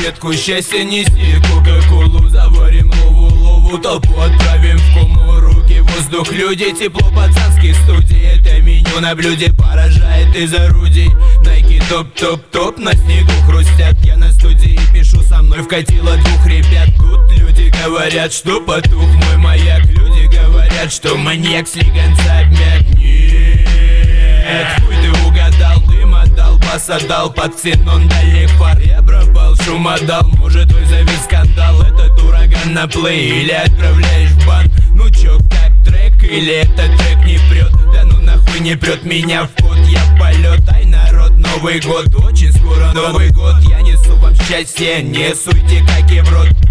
ветку счастья неси, кока-колу заварим, лову толпу отправим в кому. Руки, воздух, люди, тепло, пацанские студии. Это меню на блюде поражает из орудий. Найки топ-топ-топ, на снегу хрустят. Я на студии пишу, со мной вкатило двух ребят. Тут люди говорят, что потух мой маяк. Люди говорят, что маньяк слегонца обмяк. Нет, хуй ты угадал, дым отдал, бас отдал, под ксенон дальних фар. Я пропал, шум отдал, может вызовет скандал. Этот ураган на плей или отправляешь в бан. Ну чё, как трек или этот трек не прет? Да ну нахуй не прет меня в пот, я в полет. Ай, народ, Новый год, очень скоро Новый год. Я несу вам счастье, не суйте как и в рот.